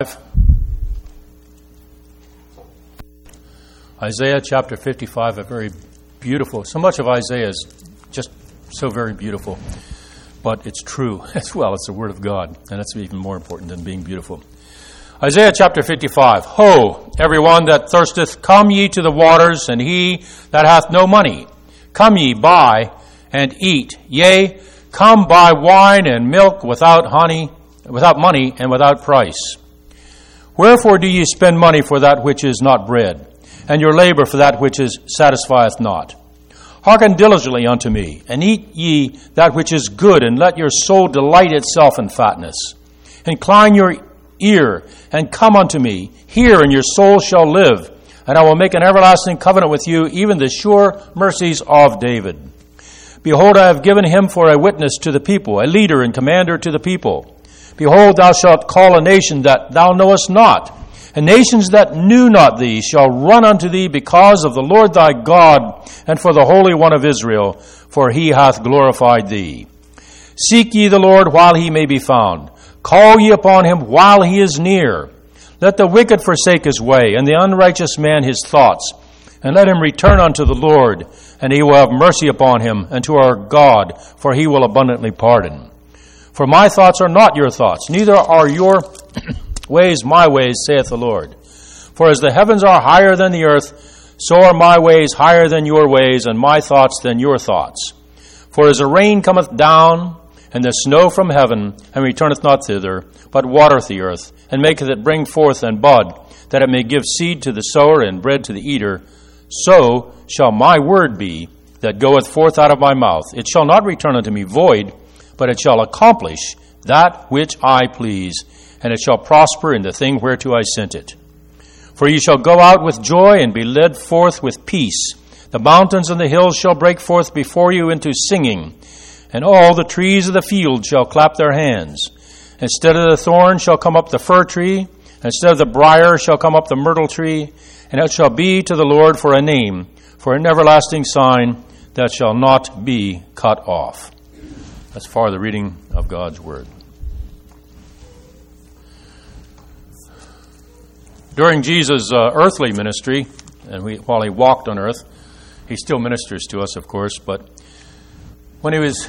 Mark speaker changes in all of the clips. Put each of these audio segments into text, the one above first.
Speaker 1: Isaiah chapter 55, a very beautiful. So much of Isaiah is just so very beautiful, but it's true as well. It's the Word of God, and that's even more important than being beautiful. Isaiah chapter 55, Ho, everyone that thirsteth, come ye to the waters, and he that hath no money, come ye, buy and eat. Yea, come buy wine and milk without money and without price. Wherefore do ye spend money for that which is not bread, and your labor for that which satisfieth not? Hearken diligently unto me, and eat ye that which is good, and let your soul delight itself in fatness. Incline your ear, and come unto me. Hear, and your soul shall live, and I will make an everlasting covenant with you, even the sure mercies of David. Behold, I have given him for a witness to the people, a leader and commander to the people. Behold, thou shalt call a nation that thou knowest not, and nations that knew not thee shall run unto thee because of the Lord thy God, and for the Holy One of Israel, for he hath glorified thee. Seek ye the Lord while he may be found. Call ye upon him while he is near. Let the wicked forsake his way, and the unrighteous man his thoughts, and let him return unto the Lord, and he will have mercy upon him, and to our God, for he will abundantly pardon. For my thoughts are not your thoughts, neither are your ways my ways, saith the Lord. For as the heavens are higher than the earth, so are my ways higher than your ways, and my thoughts than your thoughts. For as the rain cometh down, and the snow from heaven, and returneth not thither, but watereth the earth, and maketh it bring forth and bud, that it may give seed to the sower and bread to the eater, so shall my word be that goeth forth out of my mouth. It shall not return unto me void, but it shall accomplish that which I please, and it shall prosper in the thing whereto I sent it. For ye shall go out with joy, and be led forth with peace. The mountains and the hills shall break forth before you into singing, and all the trees of the field shall clap their hands. Instead of the thorn shall come up the fir tree, instead of the brier shall come up the myrtle tree, and it shall be to the Lord for a name, for an everlasting sign that shall not be cut off. That's far the reading of God's Word. During Jesus' earthly ministry, and while he walked on earth, he still ministers to us, of course, but when he was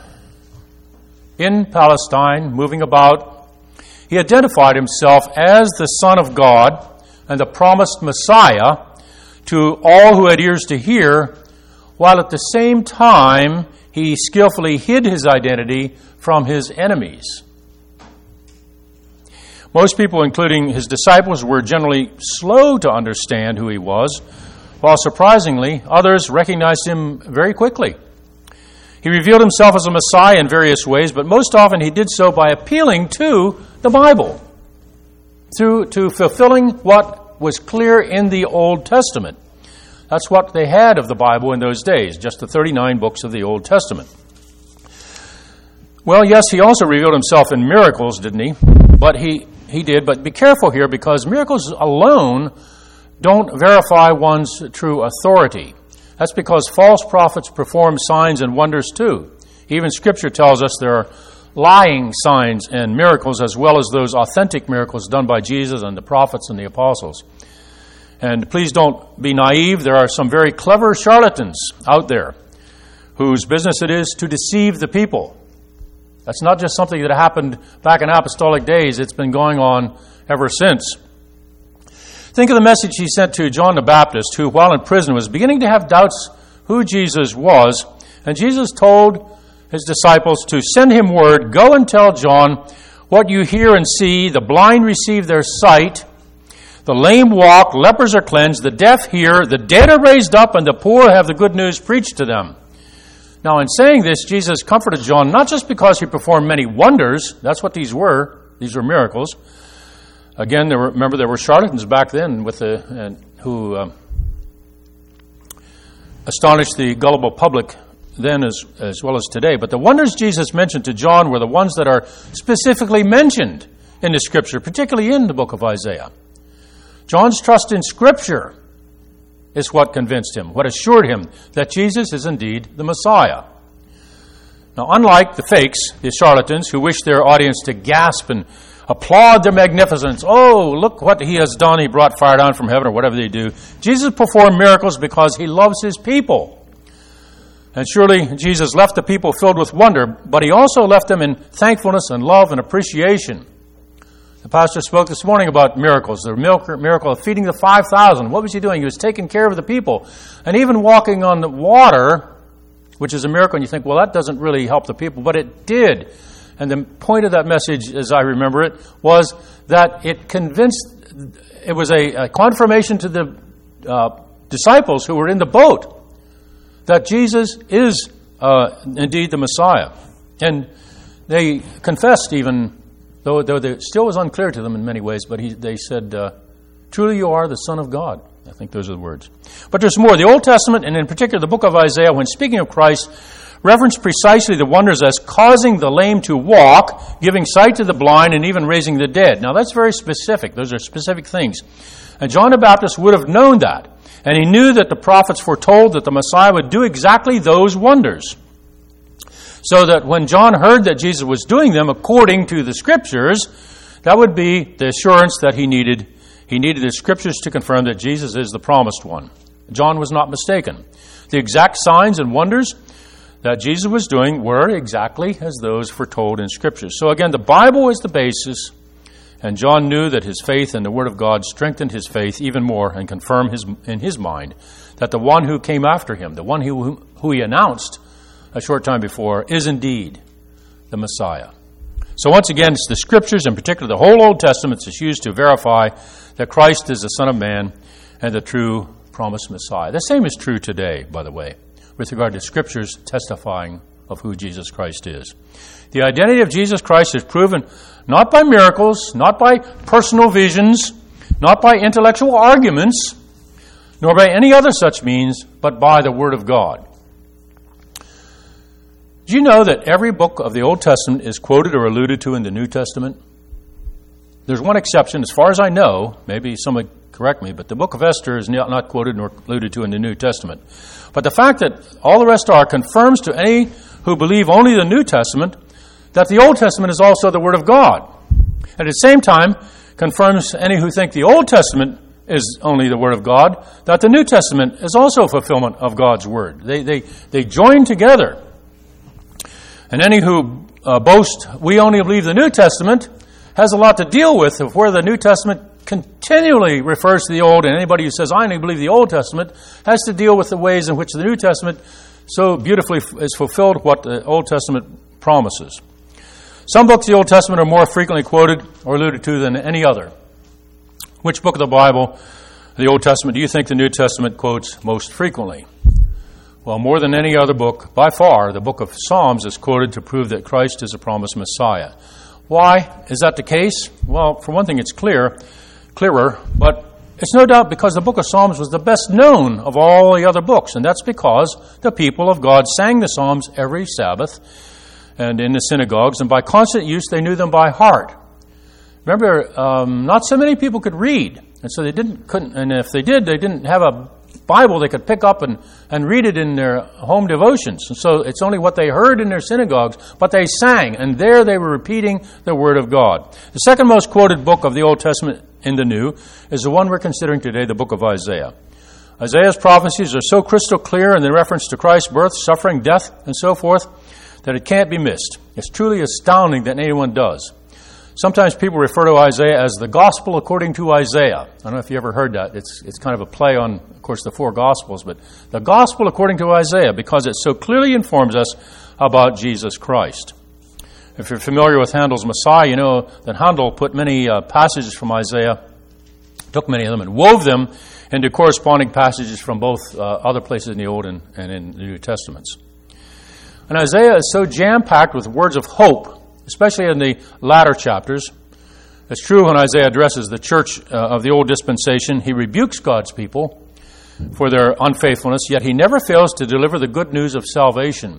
Speaker 1: in Palestine, moving about, he identified himself as the Son of God and the promised Messiah to all who had ears to hear, while at the same time he skillfully hid his identity from his enemies. Most people, including his disciples, were generally slow to understand who he was, while surprisingly, others recognized him very quickly. He revealed himself as a Messiah in various ways, but most often he did so by appealing to the Bible, to fulfilling what was clear in the Old Testament. That's what they had of the Bible in those days, just the 39 books of the Old Testament. Well, yes, he also revealed himself in miracles, didn't he? But he did, but be careful here, because miracles alone don't verify one's true authority. That's because false prophets perform signs and wonders too. Even Scripture tells us there are lying signs and miracles, as well as those authentic miracles done by Jesus and the prophets and the apostles. And please don't be naive. There are some very clever charlatans out there whose business it is to deceive the people. That's not just something that happened back in apostolic days. It's been going on ever since. Think of the message he sent to John the Baptist, who, while in prison, was beginning to have doubts who Jesus was. And Jesus told his disciples to send him word, go and tell John what you hear and see. The blind receive their sight, the lame walk, lepers are cleansed, the deaf hear, the dead are raised up, and the poor have the good news preached to them. Now, in saying this, Jesus comforted John not just because he performed many wonders. That's what these were. These were miracles. Again, there were charlatans back then who astonished the gullible public then as well as today. But the wonders Jesus mentioned to John were the ones that are specifically mentioned in the Scripture, particularly in the book of Isaiah. John's trust in Scripture is what convinced him, what assured him that Jesus is indeed the Messiah. Now, unlike the fakes, the charlatans, who wish their audience to gasp and applaud their magnificence. Oh, look what he has done. He brought fire down from heaven, or whatever they do. Jesus performed miracles because he loves his people. And surely Jesus left the people filled with wonder, but he also left them in thankfulness and love and appreciation. The pastor spoke this morning about miracles, the miracle of feeding the 5,000. What was he doing? He was taking care of the people. And even walking on the water, which is a miracle, and you think, well, that doesn't really help the people, but it did. And the point of that message, as I remember it, was that it was a confirmation to the disciples who were in the boat that Jesus is indeed the Messiah. And they confessed even, though it still was unclear to them in many ways, but they said, truly you are the Son of God. I think those are the words. But there's more. The Old Testament, and in particular the book of Isaiah, when speaking of Christ, reference precisely the wonders as causing the lame to walk, giving sight to the blind, and even raising the dead. Now that's very specific. Those are specific things. And John the Baptist would have known that. And he knew that the prophets foretold that the Messiah would do exactly those wonders. So that when John heard that Jesus was doing them according to the Scriptures, that would be the assurance that he needed. He needed the Scriptures to confirm that Jesus is the promised one. John was not mistaken. The exact signs and wonders that Jesus was doing were exactly as those foretold in Scriptures. So again, the Bible is the basis, and John knew that his faith in the Word of God strengthened his faith even more and confirmed in his mind that the one who came after him, the one who he announced a short time before, is indeed the Messiah. So once again, it's the Scriptures, in particular the whole Old Testament, is used to verify that Christ is the Son of Man and the true promised Messiah. The same is true today, by the way, with regard to Scriptures testifying of who Jesus Christ is. The identity of Jesus Christ is proven not by miracles, not by personal visions, not by intellectual arguments, nor by any other such means, but by the Word of God. Do you know that every book of the Old Testament is quoted or alluded to in the New Testament? There's one exception, as far as I know, maybe someone correct me, but the book of Esther is not quoted nor alluded to in the New Testament. But the fact that all the rest are confirms to any who believe only the New Testament that the Old Testament is also the Word of God. And at the same time, confirms any who think the Old Testament is only the Word of God, that the New Testament is also fulfillment of God's Word. They join together. And any who boast, we only believe the New Testament, has a lot to deal with of where the New Testament continually refers to the Old, and anybody who says, I only believe the Old Testament, has to deal with the ways in which the New Testament so beautifully is fulfilled what the Old Testament promises. Some books of the Old Testament are more frequently quoted or alluded to than any other. Which book of the Bible, the Old Testament, do you think the New Testament quotes most frequently? Well, more than any other book, by far, the book of Psalms is quoted to prove that Christ is a promised Messiah. Why is that the case? Well, for one thing, it's clearer, but it's no doubt because the book of Psalms was the best known of all the other books, and that's because the people of God sang the Psalms every Sabbath and in the synagogues, and by constant use, they knew them by heart. Remember, not so many people could read, and so couldn't, and if they did, they didn't have a Bible they could pick up and read it in their home devotions. And so it's only what they heard in their synagogues, but they sang, and there they were repeating the Word of God. The second most quoted book of the Old Testament in the New is the one we're considering today, the book of Isaiah. Isaiah's prophecies are so crystal clear in the reference to Christ's birth, suffering, death, and so forth, that it can't be missed. It's truly astounding that anyone does. Sometimes people refer to Isaiah as the Gospel according to Isaiah. I don't know if you ever heard that. It's kind of a play on, of course, the four Gospels, but the Gospel according to Isaiah, because it so clearly informs us about Jesus Christ. If you're familiar with Handel's Messiah, you know that Handel put many passages from Isaiah, took many of them and wove them into corresponding passages from both other places in the Old and in the New Testaments. And Isaiah is so jam-packed with words of hope, especially in the latter chapters. It's true when Isaiah addresses the church of the old dispensation, he rebukes God's people for their unfaithfulness, yet he never fails to deliver the good news of salvation.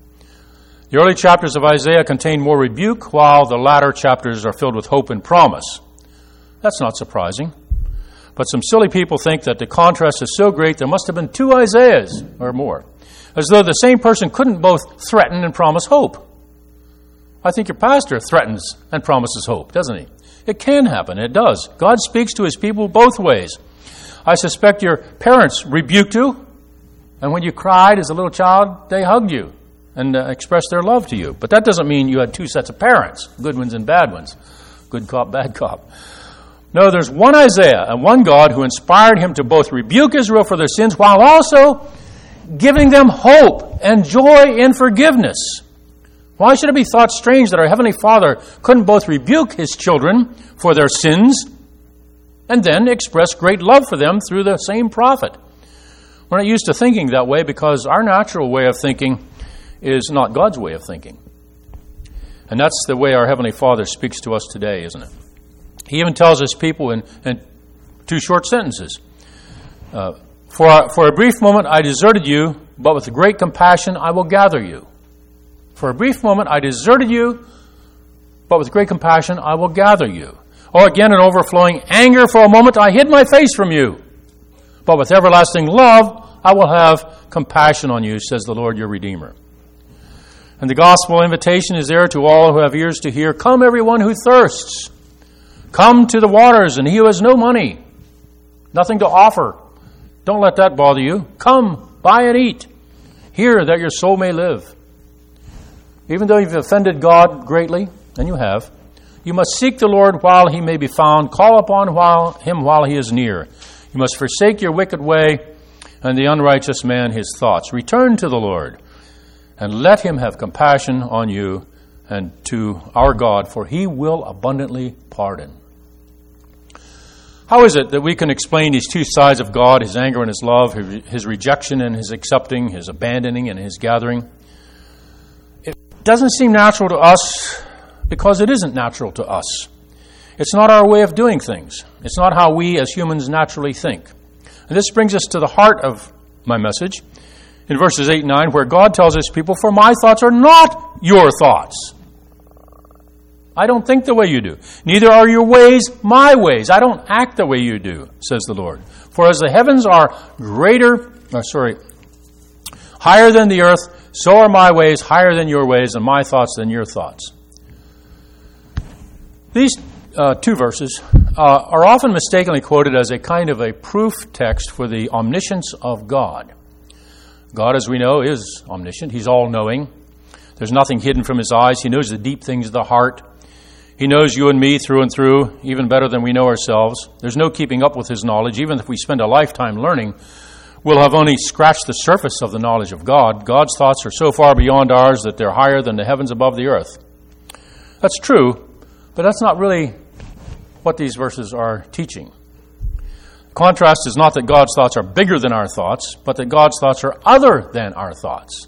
Speaker 1: The early chapters of Isaiah contain more rebuke, while the latter chapters are filled with hope and promise. That's not surprising. But some silly people think that the contrast is so great there must have been two Isaiahs or more, as though the same person couldn't both threaten and promise hope. I think your pastor threatens and promises hope, doesn't he? It can happen. It does. God speaks to his people both ways. I suspect your parents rebuked you, and when you cried as a little child, they hugged you and expressed their love to you. But that doesn't mean you had two sets of parents, good ones and bad ones, good cop, bad cop. No, there's one Isaiah and one God who inspired him to both rebuke Israel for their sins while also giving them hope and joy in forgiveness. Why should it be thought strange that our Heavenly Father couldn't both rebuke his children for their sins and then express great love for them through the same prophet? We're not used to thinking that way because our natural way of thinking is not God's way of thinking. And that's the way our Heavenly Father speaks to us today, isn't it? He even tells his people in two short sentences. For a brief moment I deserted you, but with great compassion I will gather you. For a brief moment I deserted you, but with great compassion I will gather you. Or again, in overflowing anger, for a moment I hid my face from you. But with everlasting love I will have compassion on you, says the Lord your Redeemer. And the gospel invitation is there to all who have ears to hear. Come, everyone who thirsts. Come to the waters, and he who has no money, nothing to offer. Don't let that bother you. Come, buy and eat. Hear that your soul may live. Even though you've offended God greatly, and you have, you must seek the Lord while he may be found. Call upon him while he is near. You must forsake your wicked way and the unrighteous man his thoughts. Return to the Lord and let him have compassion on you and to our God, for he will abundantly pardon. How is it that we can explain these two sides of God, his anger and his love, his rejection and his accepting, his abandoning and his gathering? It doesn't seem natural to us because it isn't natural to us. It's not our way of doing things. It's not how we as humans naturally think. And this brings us to the heart of my message in verses 8 and 9, where God tells his people, for my thoughts are not your thoughts. I don't think the way you do. Neither are your ways my ways. I don't act the way you do, says the Lord. For as the heavens are higher than the earth, so are my ways higher than your ways, and my thoughts than your thoughts. These two verses are often mistakenly quoted as a kind of a proof text for the omniscience of God. God, as we know, is omniscient. He's all-knowing. There's nothing hidden from his eyes. He knows the deep things of the heart. He knows you and me through and through, even better than we know ourselves. There's no keeping up with his knowledge. Even if we spend a lifetime learning, we'll have only scratched the surface of the knowledge of God. God's thoughts are so far beyond ours that they're higher than the heavens above the earth. That's true, but that's not really what these verses are teaching. The contrast is not that God's thoughts are bigger than our thoughts, but that God's thoughts are other than our thoughts.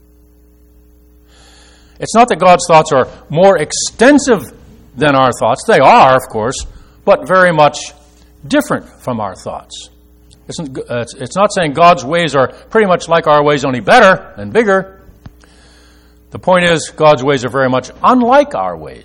Speaker 1: It's not that God's thoughts are more extensive than our thoughts. They are, of course, but very much different from our thoughts. It's not saying God's ways are pretty much like our ways, only better and bigger. The point is, God's ways are very much unlike our ways.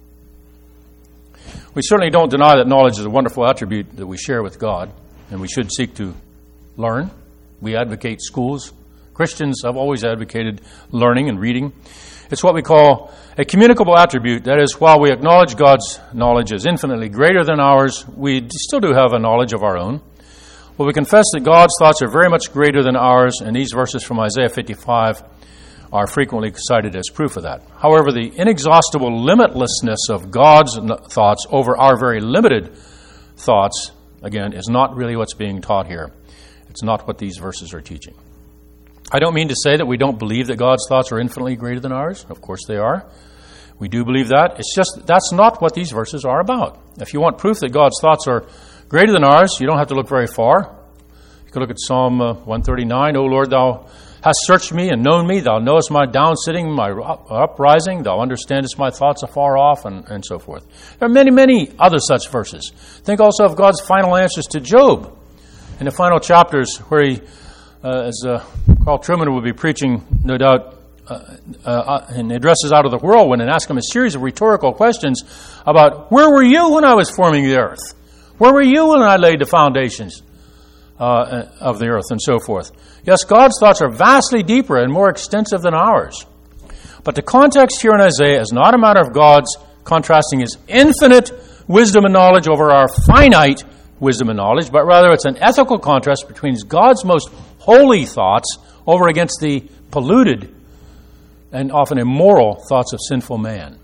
Speaker 1: We certainly don't deny that knowledge is a wonderful attribute that we share with God, and we should seek to learn. We advocate schools. Christians have always advocated learning and reading. It's what we call a communicable attribute. That is, while we acknowledge God's knowledge is infinitely greater than ours, we still do have a knowledge of our own. Well, we confess that God's thoughts are very much greater than ours, and these verses from Isaiah 55 are frequently cited as proof of that. However, the inexhaustible limitlessness of God's thoughts over our very limited thoughts, again, is not really what's being taught here. It's not what these verses are teaching. I don't mean to say that we don't believe that God's thoughts are infinitely greater than ours. Of course they are. We do believe that. It's just that's not what these verses are about. If you want proof that God's thoughts are greater than ours, you don't have to look very far. You can look at Psalm 139. O Lord, thou hast searched me and known me. Thou knowest my downsitting, my uprising. Thou understandest my thoughts afar off, and so forth. There are many, many other such verses. Think also of God's final answers to Job in the final chapters where he, as Carl Trueman will be preaching, no doubt, and addresses out of the whirlwind and asks him a series of rhetorical questions about, where were you when I was forming the earth? Where were you when I laid the foundations of the earth, and so forth? Yes, God's thoughts are vastly deeper and more extensive than ours. But the context here in Isaiah is not a matter of God's contrasting his infinite wisdom and knowledge over our finite wisdom and knowledge, but rather it's an ethical contrast between God's most holy thoughts over against the polluted and often immoral thoughts of sinful man.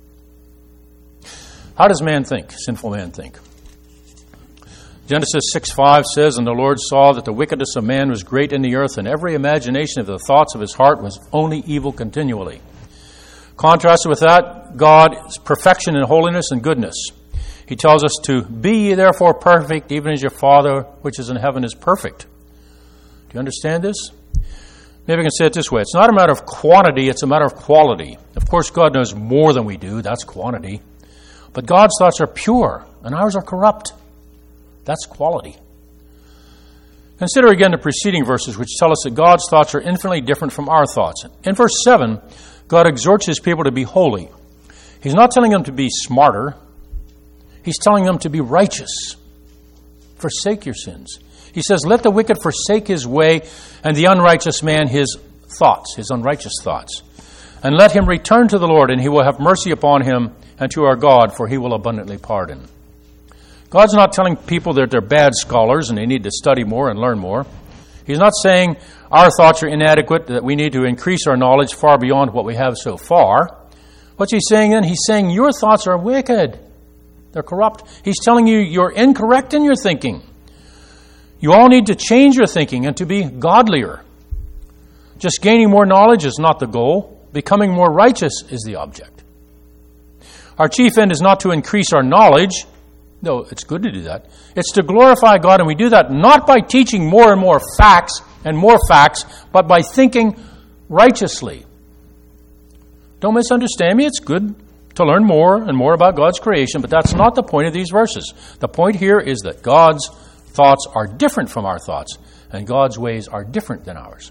Speaker 1: How does man think, sinful man think? Genesis 6:5 says, "And the Lord saw that the wickedness of man was great in the earth, and every imagination of the thoughts of his heart was only evil continually." Contrasted with that, God's perfection and holiness and goodness. He tells us to be ye therefore perfect, even as your Father which is in heaven is perfect. Do you understand this? Maybe I can say it this way. It's not a matter of quantity, it's a matter of quality. Of course, God knows more than we do. That's quantity. But God's thoughts are pure, and ours are corrupt. That's quality. Consider again the preceding verses, which tell us that God's thoughts are infinitely different from our thoughts. In verse 7, God exhorts his people to be holy. He's not telling them to be smarter. He's telling them to be righteous. Forsake your sins. He says, let the wicked forsake his way, and the unrighteous man his thoughts, his unrighteous thoughts. And let him return to the Lord, and he will have mercy upon him and to our God, for he will abundantly pardon. God's not telling people that they're bad scholars and they need to study more and learn more. He's not saying our thoughts are inadequate, that we need to increase our knowledge far beyond what we have so far. What's he saying then? He's saying your thoughts are wicked. They're corrupt. He's telling you you're incorrect in your thinking. You all need to change your thinking and to be godlier. Just gaining more knowledge is not the goal. Becoming more righteous is the object. Our chief end is not to increase our knowledge, though it's good to do that. It's to glorify God, and we do that not by teaching more and more facts, but by thinking righteously. Don't misunderstand me. It's good to learn more and more about God's creation, but that's not the point of these verses. The point here is that God's thoughts are different from our thoughts, and God's ways are different than ours.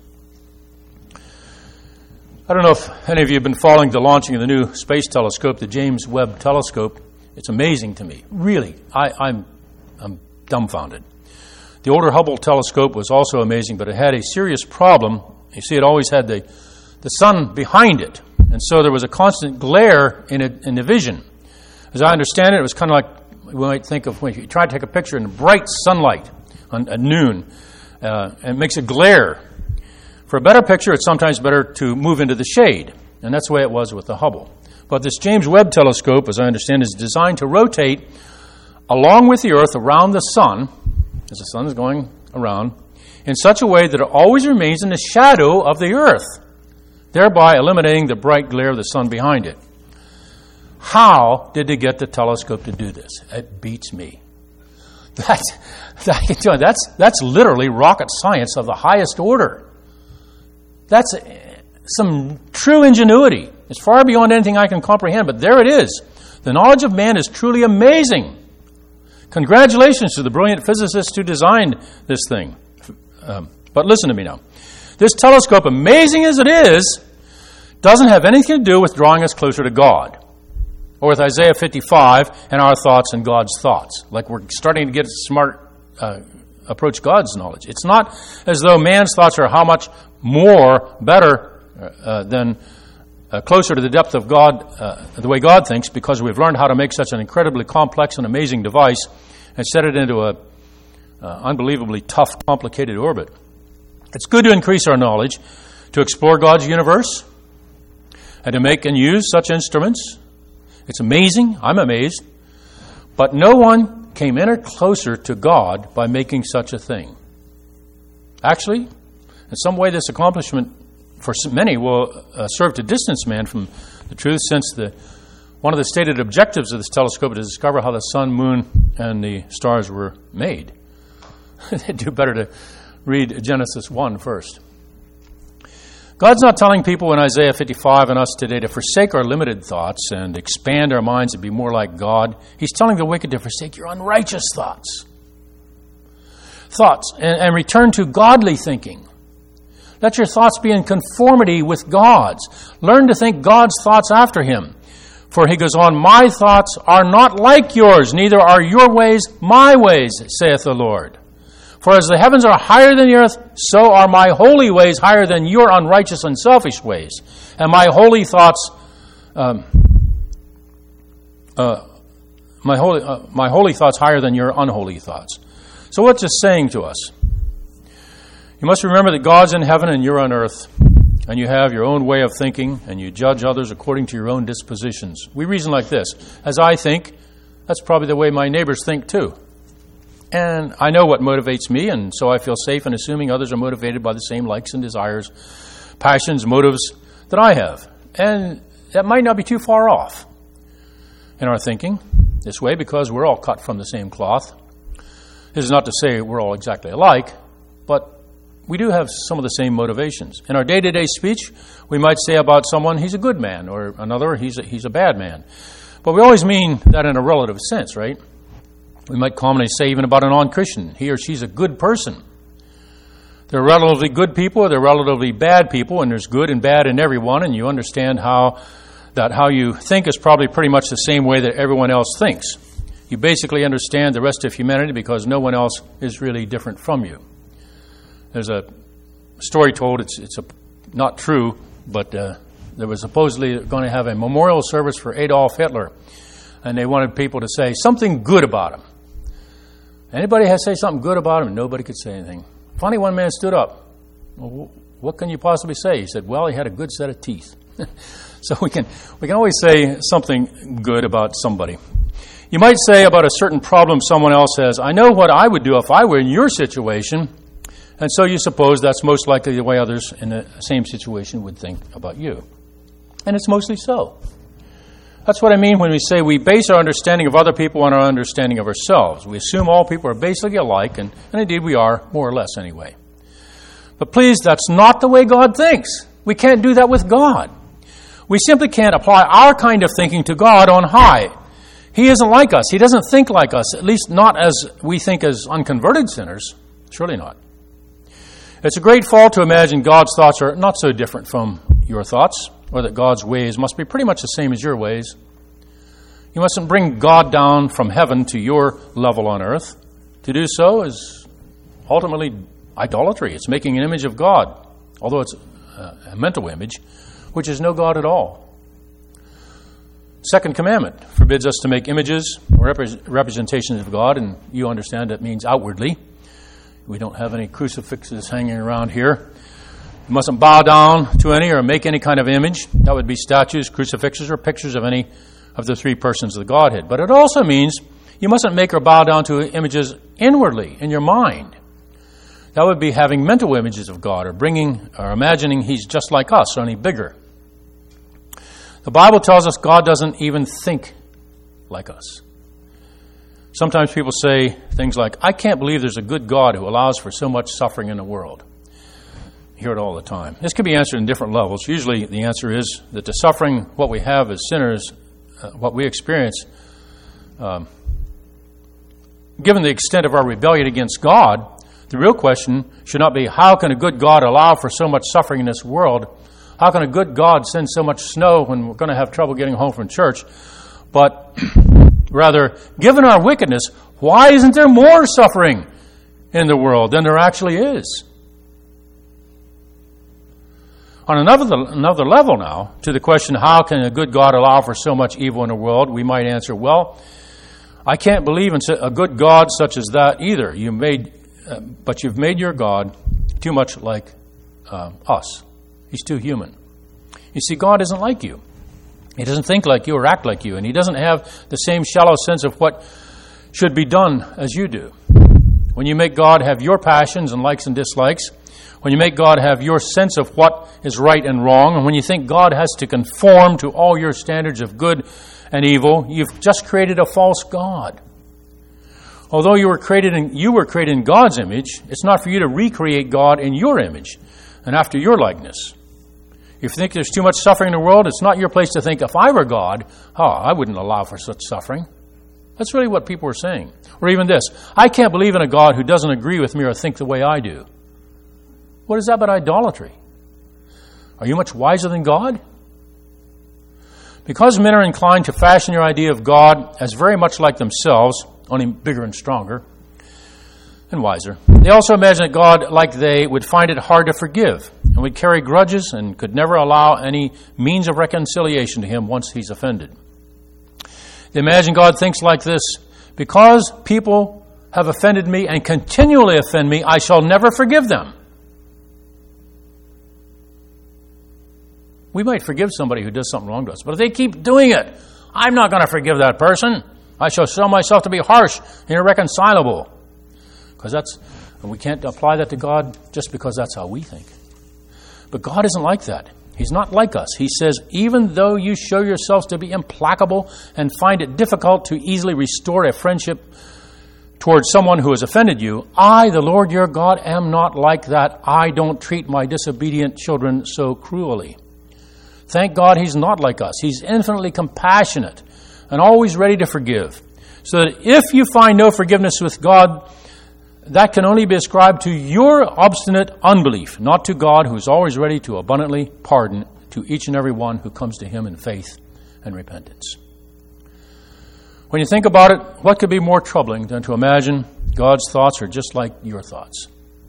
Speaker 1: I don't know if any of you have been following the launching of the new space telescope, the James Webb Telescope. It's amazing to me. Really, I'm dumbfounded. The older Hubble telescope was also amazing, but it had a serious problem. You see, it always had the sun behind it, and so there was a constant glare in the vision. As I understand it, it was kind of like we might think of when you try to take a picture in bright sunlight at noon, and it makes a glare. For a better picture, it's sometimes better to move into the shade, and that's the way it was with the Hubble. But this James Webb Telescope, as I understand, is designed to rotate along with the Earth around the sun, as the sun is going around, in such a way that it always remains in the shadow of the Earth, thereby eliminating the bright glare of the sun behind it. How did they get the telescope to do this? It beats me. That's literally rocket science of the highest order. That's some true ingenuity. It's far beyond anything I can comprehend, but there it is. The knowledge of man is truly amazing. Congratulations to the brilliant physicists who designed this thing. But listen to me now. This telescope, amazing as it is, doesn't have anything to do with drawing us closer to God, or with Isaiah 55 and our thoughts and God's thoughts. Like we're starting to get smart, approach God's knowledge. It's not as though man's thoughts are how much more better than closer to the depth of God, the way God thinks, because we've learned how to make such an incredibly complex and amazing device and set it into a unbelievably tough, complicated orbit. It's good to increase our knowledge, to explore God's universe, and to make and use such instruments. It's amazing. I'm amazed. But no one came any closer to God by making such a thing. Actually, in some way, this accomplishment for many will serve to distance man from the truth, since one of the stated objectives of this telescope is to discover how the sun, moon, and the stars were made. They'd do better to read Genesis 1 first. God's not telling people in Isaiah 55 and us today to forsake our limited thoughts and expand our minds to be more like God. He's telling the wicked to forsake your unrighteous thoughts. And return to godly thinking. Let your thoughts be in conformity with God's. Learn to think God's thoughts after him. For he goes on, my thoughts are not like yours, neither are your ways my ways, saith the Lord. For as the heavens are higher than the earth, so are my holy ways higher than your unrighteous and selfish ways. And my holy thoughts, my holy thoughts higher than your unholy thoughts. So what's this saying to us? You must remember that God's in heaven and you're on earth, and you have your own way of thinking, and you judge others according to your own dispositions. We reason like this: as I think, that's probably the way my neighbors think too. And I know what motivates me, and so I feel safe in assuming others are motivated by the same likes and desires, passions, motives that I have. And that might not be too far off in our thinking this way, because we're all cut from the same cloth. This is not to say we're all exactly alike, but we do have some of the same motivations. In our day-to-day speech, we might say about someone, he's a good man, or another, he's a bad man. But we always mean that in a relative sense, right? We might commonly say even about a non-Christian, he or she's a good person. They're relatively good people, or they're relatively bad people, and there's good and bad in everyone, and you understand how you think is probably pretty much the same way that everyone else thinks. You basically understand the rest of humanity because no one else is really different from you. There's a story told, it's not true, but there was supposedly going to have a memorial service for Adolf Hitler, and they wanted people to say something good about him. Anybody has to say something good about him, and nobody could say anything. Finally, one man stood up. Well, what can you possibly say? He said, well, he had a good set of teeth. So we can always say something good about somebody. You might say about a certain problem someone else has, I know what I would do if I were in your situation, and so you suppose that's most likely the way others in the same situation would think about you. And it's mostly so. That's what I mean when we say we base our understanding of other people on our understanding of ourselves. We assume all people are basically alike, and indeed we are, more or less anyway. But please, that's not the way God thinks. We can't do that with God. We simply can't apply our kind of thinking to God on high. He isn't like us. He doesn't think like us, at least not as we think as unconverted sinners. Surely not. It's a great fault to imagine God's thoughts are not so different from your thoughts, or that God's ways must be pretty much the same as your ways. You mustn't bring God down from heaven to your level on earth. To do so is ultimately idolatry. It's making an image of God, although it's a mental image, which is no God at all. Second commandment forbids us to make images or representations of God, and you understand that means outwardly. We don't have any crucifixes hanging around here. You mustn't bow down to any or make any kind of image. That would be statues, crucifixes, or pictures of any of the three persons of the Godhead. But it also means you mustn't make or bow down to images inwardly in your mind. That would be having mental images of God, or imagining He's just like us, only bigger. The Bible tells us God doesn't even think like us. Sometimes people say things like, I can't believe there's a good God who allows for so much suffering in the world. You hear it all the time. This can be answered in different levels. Usually the answer is that the suffering, what we have as sinners, what we experience, given the extent of our rebellion against God, the real question should not be, how can a good God allow for so much suffering in this world? How can a good God send so much snow when we're going to have trouble getting home from church? But rather, given our wickedness, why isn't there more suffering in the world than there actually is? On another level now, to the question, how can a good God allow for so much evil in the world, we might answer, well, I can't believe in a good God such as that either. But you've made your God too much like us. He's too human. You see, God isn't like you. He doesn't think like you or act like you, and He doesn't have the same shallow sense of what should be done as you do. When you make God have your passions and likes and dislikes, when you make God have your sense of what is right and wrong, and when you think God has to conform to all your standards of good and evil, you've just created a false God. Although you were created in God's image, it's not for you to recreate God in your image and after your likeness. If you think there's too much suffering in the world, it's not your place to think, if I were God, I wouldn't allow for such suffering. That's really what people are saying. Or even this, I can't believe in a God who doesn't agree with me or think the way I do. What is that but idolatry? Are you much wiser than God? Because men are inclined to fashion your idea of God as very much like themselves, only bigger and stronger and wiser, they also imagine that God, like they, would find it hard to forgive and would carry grudges and could never allow any means of reconciliation to Him once He's offended. Imagine God thinks like this: because people have offended me and continually offend me, I shall never forgive them. We might forgive somebody who does something wrong to us, but if they keep doing it, I'm not going to forgive that person. I shall show myself to be harsh and irreconcilable. And we can't apply that to God just because that's how we think. But God isn't like that. He's not like us. He says, even though you show yourselves to be implacable and find it difficult to easily restore a friendship towards someone who has offended you, I, the Lord your God, am not like that. I don't treat my disobedient children so cruelly. Thank God He's not like us. He's infinitely compassionate and always ready to forgive. So that if you find no forgiveness with God, that can only be ascribed to your obstinate unbelief, not to God, who is always ready to abundantly pardon to each and every one who comes to Him in faith and repentance. When you think about it, what could be more troubling than to imagine God's thoughts are just like your thoughts?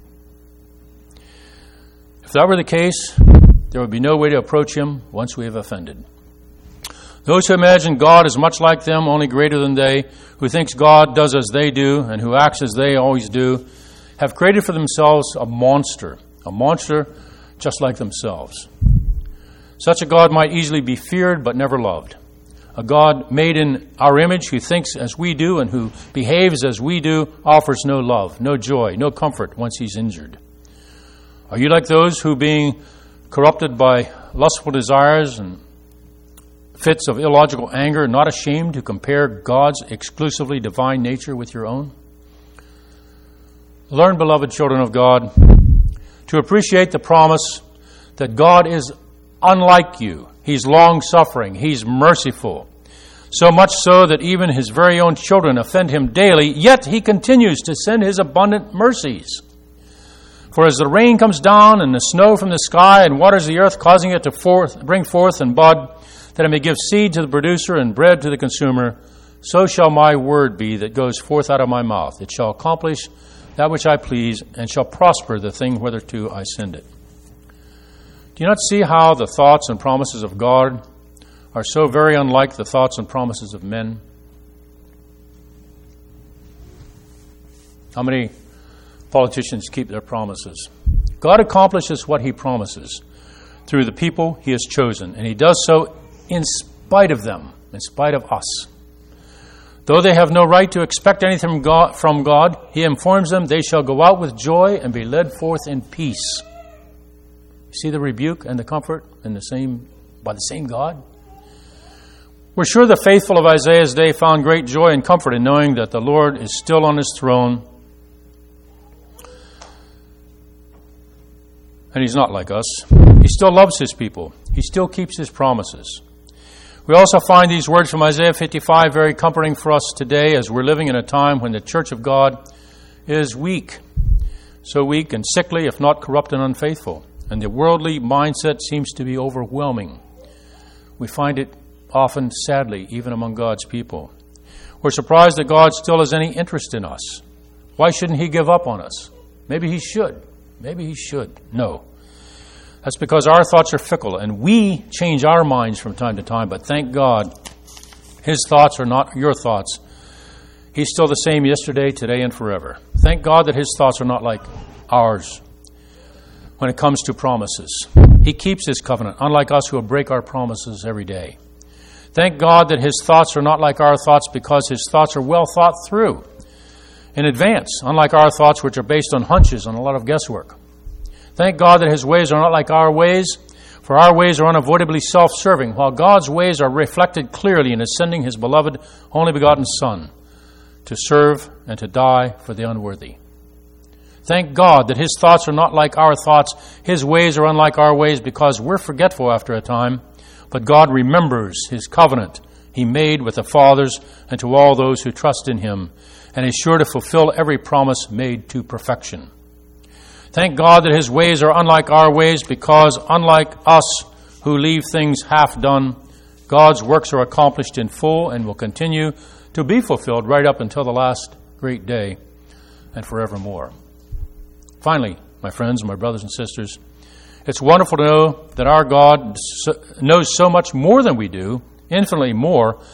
Speaker 1: If that were the case, there would be no way to approach Him once we have offended. Those who imagine God is much like them, only greater than they, who thinks God does as they do and who acts as they always do, have created for themselves a monster just like themselves. Such a God might easily be feared but never loved. A God made in our image who thinks as we do and who behaves as we do offers no love, no joy, no comfort once he's injured. Are you like those who, being corrupted by lustful desires and fits of illogical anger, not ashamed to compare God's exclusively divine nature with your own? Learn, beloved children of God, to appreciate the promise that God is unlike you. He's long-suffering. He's merciful. So much so that even His very own children offend Him daily, yet He continues to send His abundant mercies. For as the rain comes down and the snow from the sky and waters the earth, causing it to bring forth and bud, that it may give seed to the producer and bread to the consumer, so shall my word be that goes forth out of my mouth. It shall accomplish that which I please, and shall prosper the thing whitherto I send it. Do you not see how the thoughts and promises of God are so very unlike the thoughts and promises of men? How many politicians keep their promises? God accomplishes what He promises through the people He has chosen, and He does so in spite of them, in spite of us. Though they have no right to expect anything from God, He informs them they shall go out with joy and be led forth in peace. You see the rebuke and the comfort by the same God? We're sure the faithful of Isaiah's day found great joy and comfort in knowing that the Lord is still on His throne, and He's not like us. He still loves His people. He still keeps His promises. We also find these words from Isaiah 55 very comforting for us today, as we're living in a time when the church of God is weak. So weak and sickly, if not corrupt and unfaithful. And the worldly mindset seems to be overwhelming. We find it often, sadly, even among God's people. We're surprised that God still has any interest in us. Why shouldn't He give up on us? Maybe He should. Maybe He should. No. That's because our thoughts are fickle, and we change our minds from time to time. But thank God, His thoughts are not your thoughts. He's still the same yesterday, today, and forever. Thank God that His thoughts are not like ours when it comes to promises. He keeps His covenant, unlike us who break our promises every day. Thank God that His thoughts are not like our thoughts, because His thoughts are well thought through in advance, unlike our thoughts, which are based on hunches and a lot of guesswork. Thank God that His ways are not like our ways, for our ways are unavoidably self-serving, while God's ways are reflected clearly in His sending His beloved, only begotten Son to serve and to die for the unworthy. Thank God that His thoughts are not like our thoughts. His ways are unlike our ways, because we're forgetful after a time, but God remembers His covenant He made with the fathers and to all those who trust in Him, and is sure to fulfill every promise made to perfection. Thank God that His ways are unlike our ways, because unlike us who leave things half done, God's works are accomplished in full and will continue to be fulfilled right up until the last great day and forevermore. Finally, my friends, my brothers and sisters, it's wonderful to know that our God knows so much more than we do, infinitely more,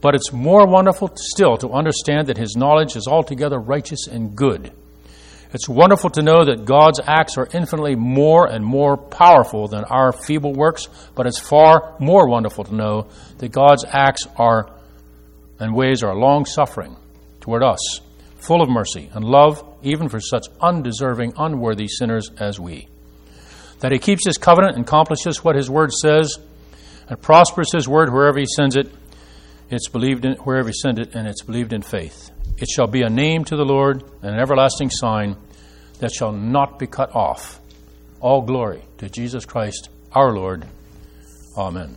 Speaker 1: But it's more wonderful still to understand that his knowledge is altogether righteous and good. It's wonderful to know that God's acts are infinitely more and more powerful than our feeble works, but it's far more wonderful to know that God's acts are and ways are long-suffering toward us, full of mercy and love, even for such undeserving, unworthy sinners as we. That he keeps his covenant and accomplishes what his word says, and prospers his word wherever he sends it. It's believed in wherever he sends it, and it's believed in faith. It shall be a name to the Lord and an everlasting sign that shall not be cut off. All glory to Jesus Christ, our Lord. Amen.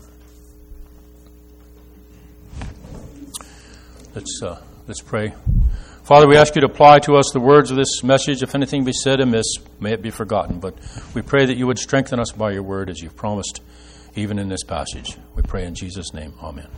Speaker 1: Let's pray. Father, we ask you to apply to us the words of this message. If anything be said amiss, may it be forgotten. But we pray that you would strengthen us by your word as you've promised, even in this passage. We pray in Jesus' name. Amen.